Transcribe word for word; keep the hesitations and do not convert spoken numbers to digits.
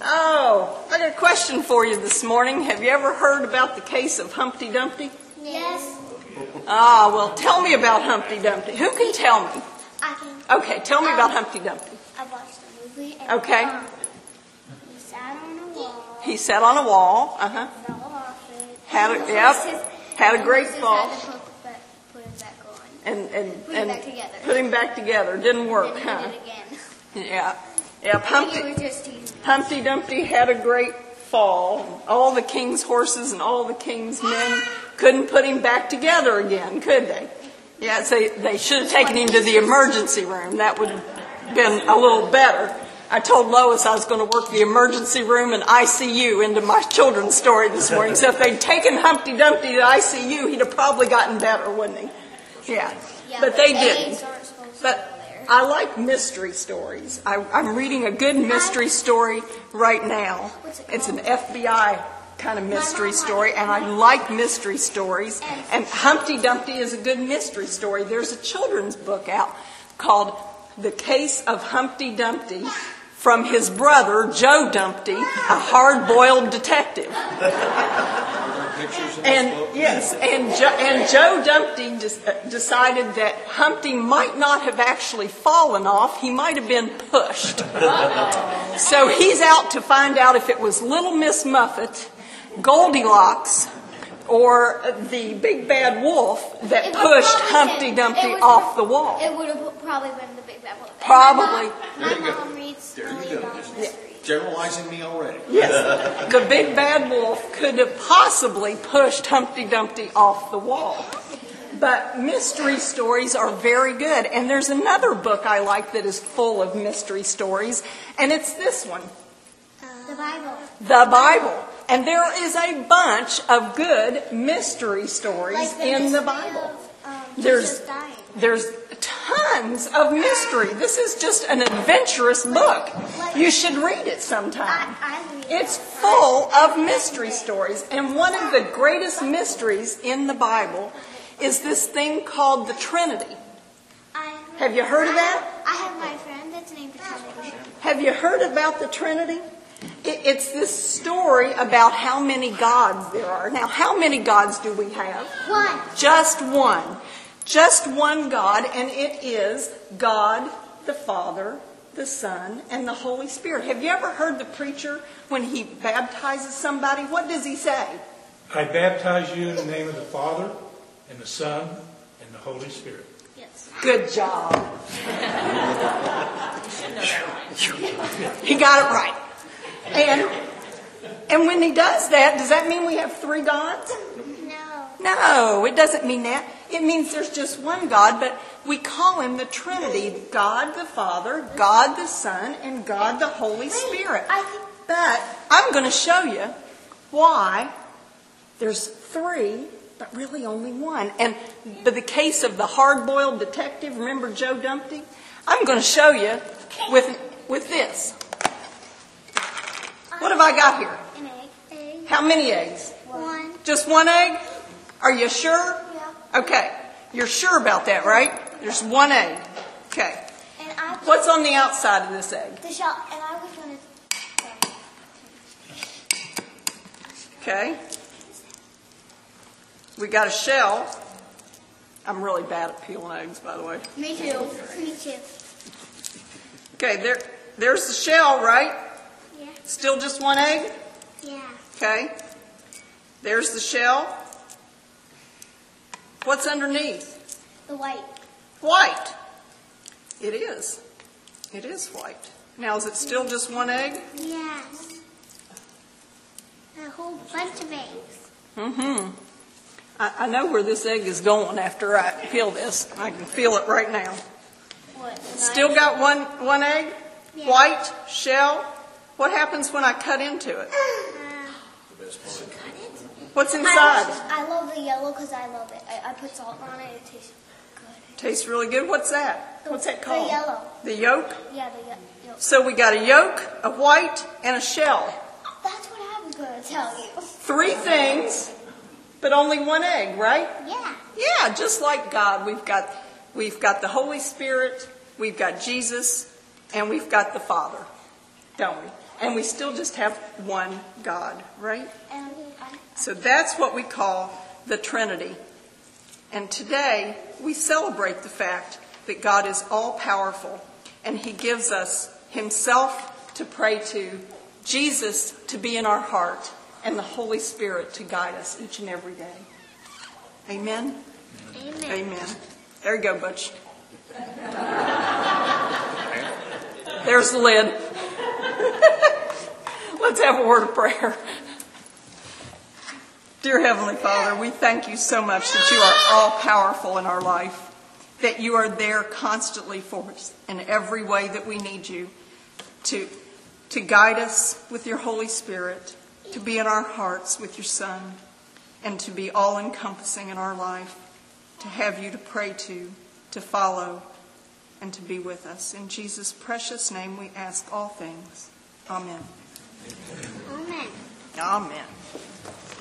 Oh, I got a question for you this morning. Have you ever heard about the case of Humpty Dumpty? Yes. Ah, well, tell me about Humpty Dumpty. Who can tell me? I can. Okay, tell me um, about Humpty Dumpty. I watched the movie. And, Okay. Um, he sat on a wall. He sat on a wall. Uh-huh. Fell off it. Had a, And yep, Moses- had a and great Moses fall. Had to put, back, put it back on. And, and, Put him and back together. put him back together. Didn't work, And he huh? did it again. Yeah. Yep, He Humpty, was just teasing. Humpty Dumpty had a great fall. All the king's horses and all the king's men couldn't put him back together again, could they? Yeah, so they should have taken him to the emergency room. That would have been a little better. I told Lois I was going to work the emergency room and I C U into my children's story this morning. So if they'd taken Humpty Dumpty to I C U, he'd have probably gotten better, wouldn't he? Yeah, Yeah, but they A's didn't. aren't supposed to But go there. I like mystery stories. I, I'm reading a good mystery story right now. What's it It's an called? F B I kind of mystery mom story, and I like mystery stories. And Humpty Dumpty is a good mystery story. There's a children's book out called The Case of Humpty Dumpty from his brother, Joe Dumpty, a hard-boiled detective. And yes, and jo- and Joe Dumpty des- uh, decided that Humpty might not have actually fallen off; he might have been pushed. So he's out to find out if it was Little Miss Muffet, Goldilocks, or the big bad wolf that It would pushed probably Humpty been- Dumpty it would- off the wall. It would have probably been the big bad wolf. And Probably. My mom, my mom reads There you million go. dollar mysteries. Generalizing me already. Yes, the big bad wolf could have possibly pushed Humpty Dumpty off the wall. But mystery stories are very good. And there's another book I like that is full of mystery stories, and it's this one, The Bible. the Bible. And there is a bunch of good mystery stories Like the in the mystery Bible. of, um, There's Jesus dying. there's tons of mystery. This is just an adventurous book. You should read it sometime. I, I read It's it. full of mystery stories. And one of the greatest mysteries in the Bible is this thing called the Trinity. I, Have you heard of that? I have my friend that's named Trinity. Have you heard about the Trinity? It, it's this story about how many gods there are. Now, how many gods do we have? One. Just one. Just one God, and it is God the Father, the Son, and the Holy Spirit. Have you ever heard the preacher, when he baptizes somebody, what does he say? I baptize you in the name of the Father, and the Son, and the Holy Spirit. Yes. Good job. He got it right. And, and when he does that, does that mean we have three gods? No. No, it doesn't mean that. It means there's just one God, but we call him the Trinity. God the Father, God the Son, and God the Holy Spirit. I think But I'm going to show you why there's three, but really only one. And but the case of the hard-boiled detective, remember Joe Dumpty? I'm going to show you with with this. What have I got here? an egg. Egg. How many eggs? One. Just one egg? Are you sure? Yeah. Okay. You're sure about that, right? There's one egg. Okay. And I put What's on the outside of this egg? the shell, and I was going to. Okay. We got a shell. I'm really bad at peeling eggs, by the way. Me too. Me too. Okay, there, there's the shell, right? Yeah. Still just one egg? Yeah. Okay. There's the shell. What's underneath? The white. White. It is. It is white. Now, is it still just one egg? Yes. A whole bunch of eggs. Mm-hmm. I, I know where this egg is going after I peel this. I can feel it right now. What? Still got one, one egg? Yeah. White, shell. What happens when I cut into it? Uh, What's I, inside? I love the yellow because I love it. I, I put salt on it. It tastes good. Tastes really good. What's that? What's that called? The yellow. The yolk? Yeah, the ye- yellow. So we got a yolk, a white, and a shell. That's what I was going to tell you. Three things, but only one egg, right? Yeah. Yeah, just like God, we've got we've got the Holy Spirit, we've got Jesus, and we've got the Father, don't we? And we still just have one God, right? And I, So that's what we call the Trinity. And today we celebrate the fact that God is all-powerful and he gives us himself to pray to, Jesus to be in our heart, and the Holy Spirit to guide us each and every day. Amen? Amen. Amen. There you go, Butch. There's the lid. Let's have a word of prayer. Dear Heavenly Father, we thank you so much that you are all-powerful in our life, that you are there constantly for us in every way that we need you to, to guide us with your Holy Spirit, to be in our hearts with your Son, and to be all-encompassing in our life, to have you to pray to, to follow, and to be with us. In Jesus' precious name we ask all things. Amen. Amen. Amen.